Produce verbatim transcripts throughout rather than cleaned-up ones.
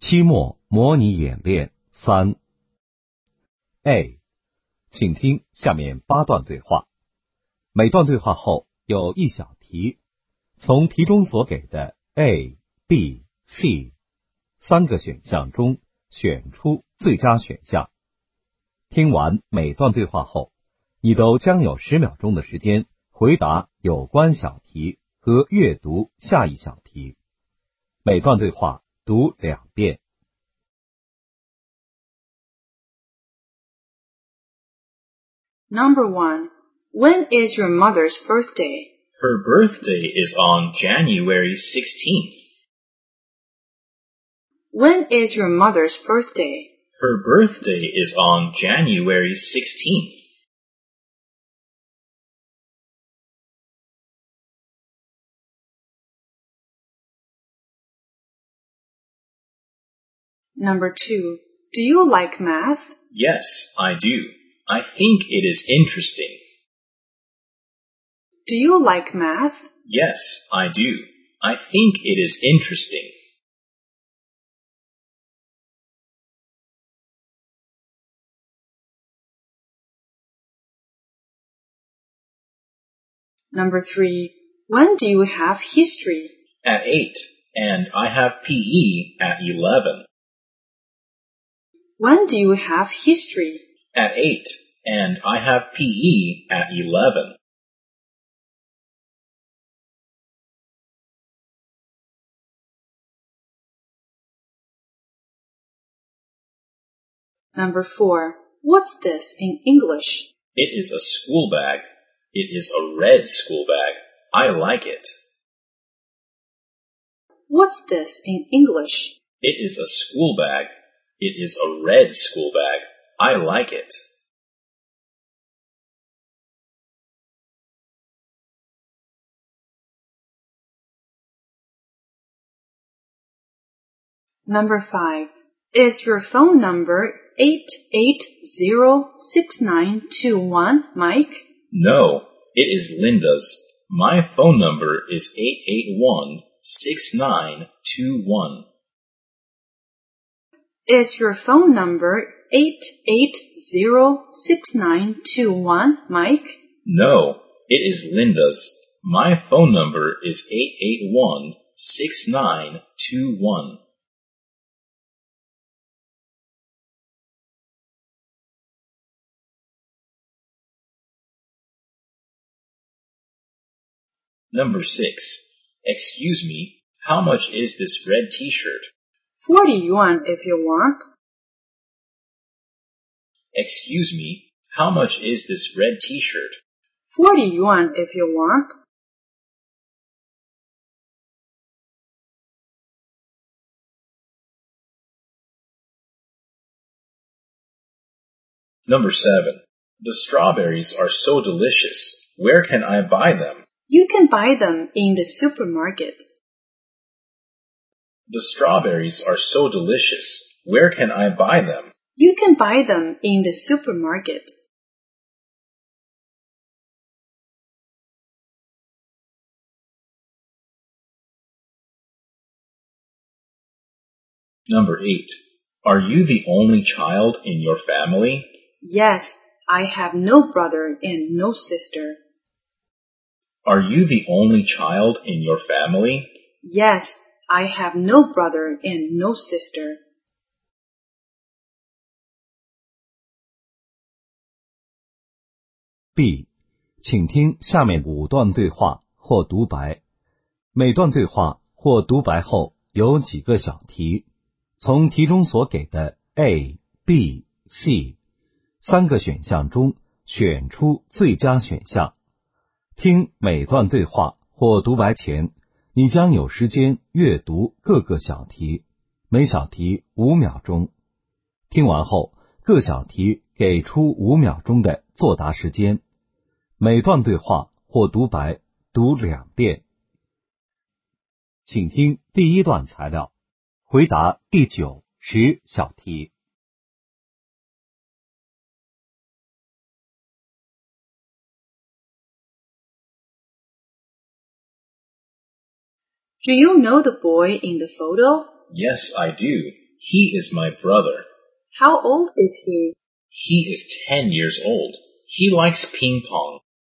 期末模拟演练三 A， 请听下面八段对话。每段对话后有一小题，从题中所给的 A、B、C 三个选项中选出最佳选项。听完每段对话后，你都将有十秒钟的时间回答有关小题和阅读下一小题。每段对话读两遍。 Number one. When is your mother's birthday? Her birthday is on January sixteenth. When is your mother's birthday? Her birthday is on January sixteenth. Number two. Do you like math? Yes, I do. I think it is interesting. Do you like math? Yes, I do. I think it is interesting. Number three. When do you have history? At eight, and I have P E at eleven. When do you have history? At eight, and I have P E at eleven. Number four. What's this in English? It is a school bag. It is a red school bag. I like it. What's this in English? It is a school bag. It is a red school bag. I like it. Number five. Is your phone number eight eight zero six nine two one, Mike? No, it is Linda's. My phone number is eight eight one six nine two one. Is your phone number eight eight zero six nine two one, Mike? No, it is Linda's. My phone number is eight eight one six nine two one. Number six. Excuse me, how much is this red t-shirt? Forty yuan if you want. Excuse me, how much is this red t-shirt? Forty yuan if you want. Number seven. The strawberries are so delicious. Where can I buy them? You can buy them in the supermarket. The strawberries are so delicious. Where can I buy them? You can buy them in the supermarket. Number eight. Are you the only child in your family? Yes, I have no brother and no sister. Are you the only child in your family? Yes, I have no brother and no sister. B， 请听下面五段对话或独白。每段对话或独白后有几个小题，从题中所给的 A、B、C 三个选项中选出最佳选项。听每段对话或独白前，你将有时间阅读各个小题，每小题五秒钟。听完后，各小题给出五秒钟的作答时间。每段对话或独白读两遍。请听第一段材料，回答第九、十小题。 Do you know the boy in the photo? Yes, I do. He is my brother. How old is he? He is ten years old. He likes ping pong.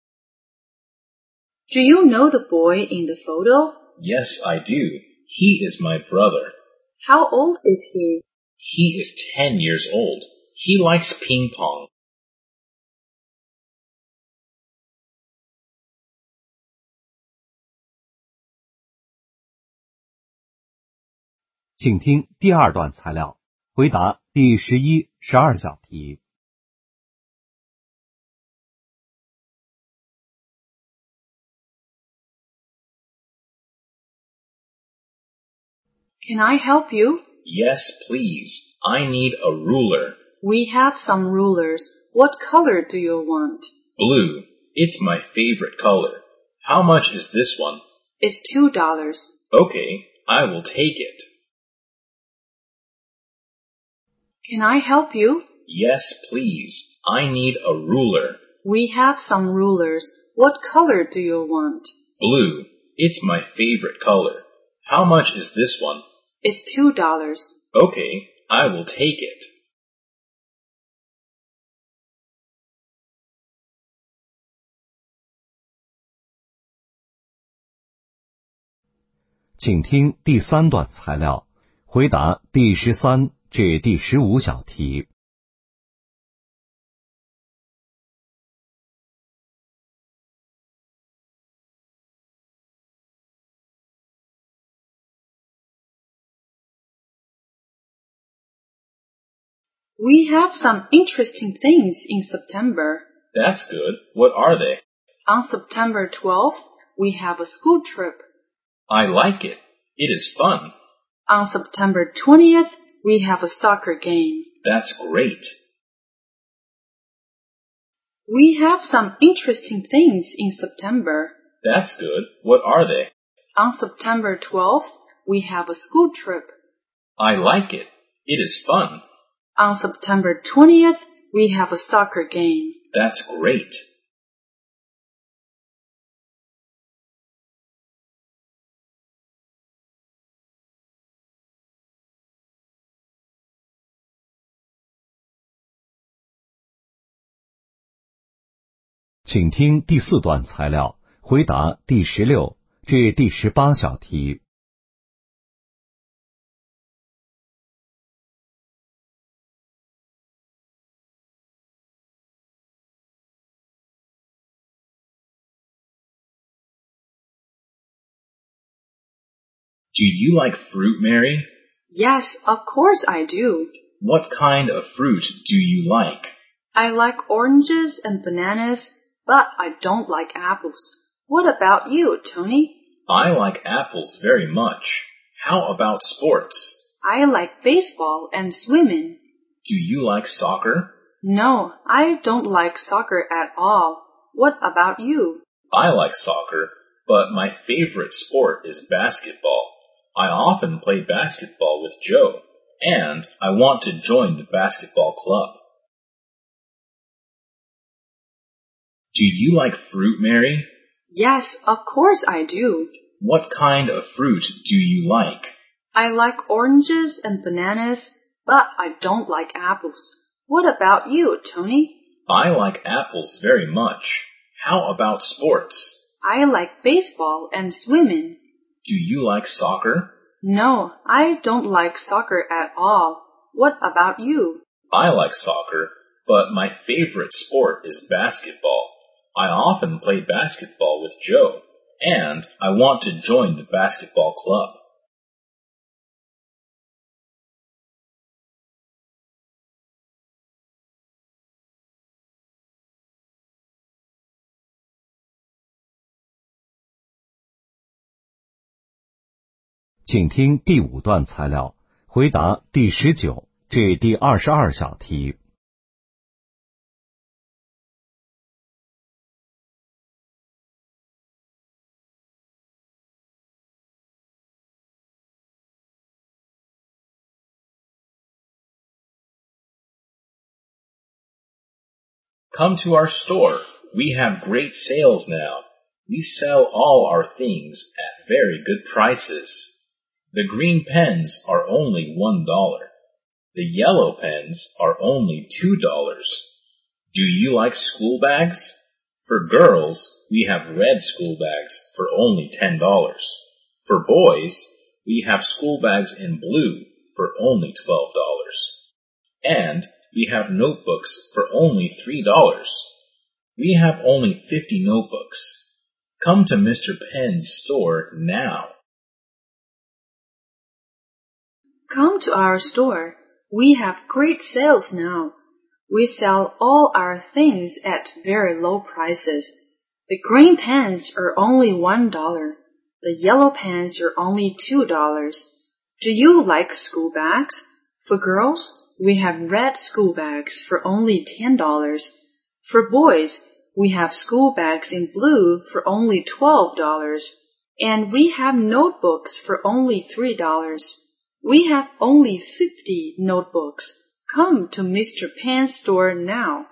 Do you know the boy in the photo? Yes, I do. He is my brother. How old is he? He is ten years old. He likes ping pong. 请听第二段材料，回答第十一、十二小题。 Can I help you? Yes, please. I need a ruler. We have some rulers. What color do you want? Blue. It's my favorite color. How much is this one? It's two dollars. Okay, I will take it. Can I help you? Yes, please. I need a ruler. We have some rulers. What color do you want? Blue. It's my favorite color. How much is this one? It's two dollars. Okay, I will take it. 请听第三段材料，回答第十三至第十五小题。 We have some interesting things in September. That's good. What are they? On September twelfth, we have a school trip. I like it. It is fun. On September twentieth, we have a soccer game. That's great. We have some interesting things in September. That's good. What are they? On September twelfth, we have a school trip. I like it. It is fun. On September twentieth, we have a soccer game. That's great. 请听第四段材料，回答第十六至第十八小题。 Do you like fruit, Mary? Yes, of course I do. What kind of fruit do you like? I like oranges and bananas, but I don't like apples. What about you, Tony? I like apples very much. How about sports? I like baseball and swimming. Do you like soccer? No, I don't like soccer at all. What about you? I like soccer, but my favorite sport is basketball. I often play basketball with Joe, and I want to join the basketball club. Do you like fruit, Mary? Yes, of course I do. What kind of fruit do you like? I like oranges and bananas, but I don't like apples. What about you, Tony? I like apples very much. How about sports? I like baseball and swimming. Do you like soccer? No, I don't like soccer at all. What about you? I like soccer, but my favorite sport is basketball. I often play basketball with Joe, and I want to join the basketball club. "请听第五段材料，回答第十九至第二十二小题。 Come to our store. We have great sales now. We sell all our things at very good prices. The green pens are only one dollar. The yellow pens are only two dollars. Do you like school bags? For girls, we have red school bags for only ten dollars. For boys, we have school bags in blue for only twelve dollars. And we have notebooks for only three dollars. We have only fifty notebooks. Come to Mister Penn's store now. Come to our store. We have great sales now. We sell all our things at very low prices. The green pens are only one dollar. The yellow pens are only two dollars. Do you like school bags? For girls, we have red school bags for only ten dollars. For boys, we have school bags in blue for only twelve dollars. And we have notebooks for only three dollars. We have only fifty notebooks. Come to Mister Penn's store now.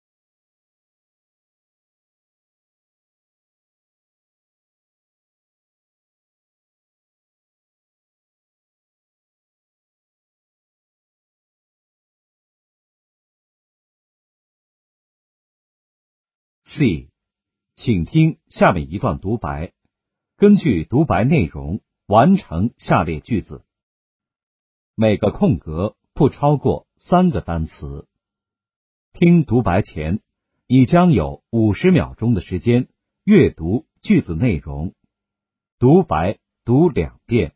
C. 请听下面一段独白，根据独白内容完成下列句子。每个空格不超过三个单词。听独白前，你将有五十秒钟的时间阅读句子内容。独白读两遍。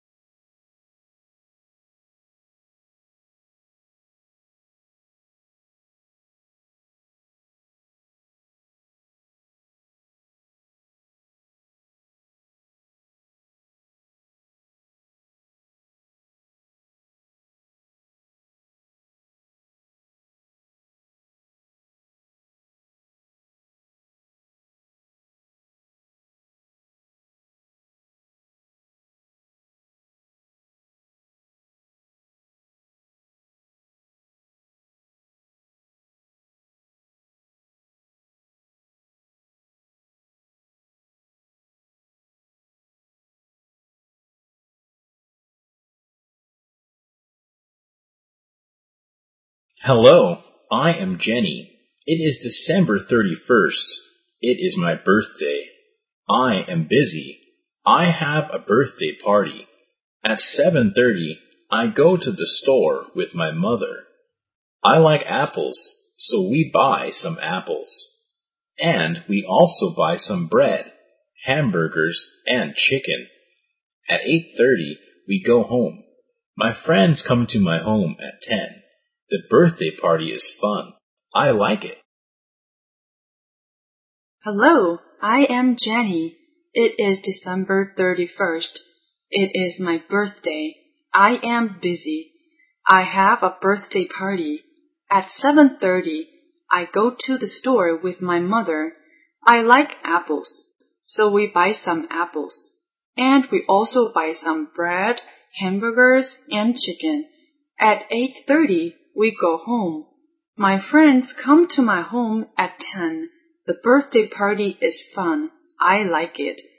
Hello, I am Jenny. It is December thirty-first. It is my birthday. I am busy. I have a birthday party. At seven thirty, I go to the store with my mother. I like apples, so we buy some apples. And we also buy some bread, hamburgers, and chicken. At eight thirty, we go home. My friends come to my home at ten. The birthday party is fun. I like it. Hello, I am Jenny. It is December thirty-first. It is my birthday. I am busy. I have a birthday party. At seven thirty, I go to the store with my mother. I like apples, so we buy some apples. And we also buy some bread, hamburgers, and chicken. At eight thirty, we go home. My friends come to my home at ten. The birthday party is fun. I like it.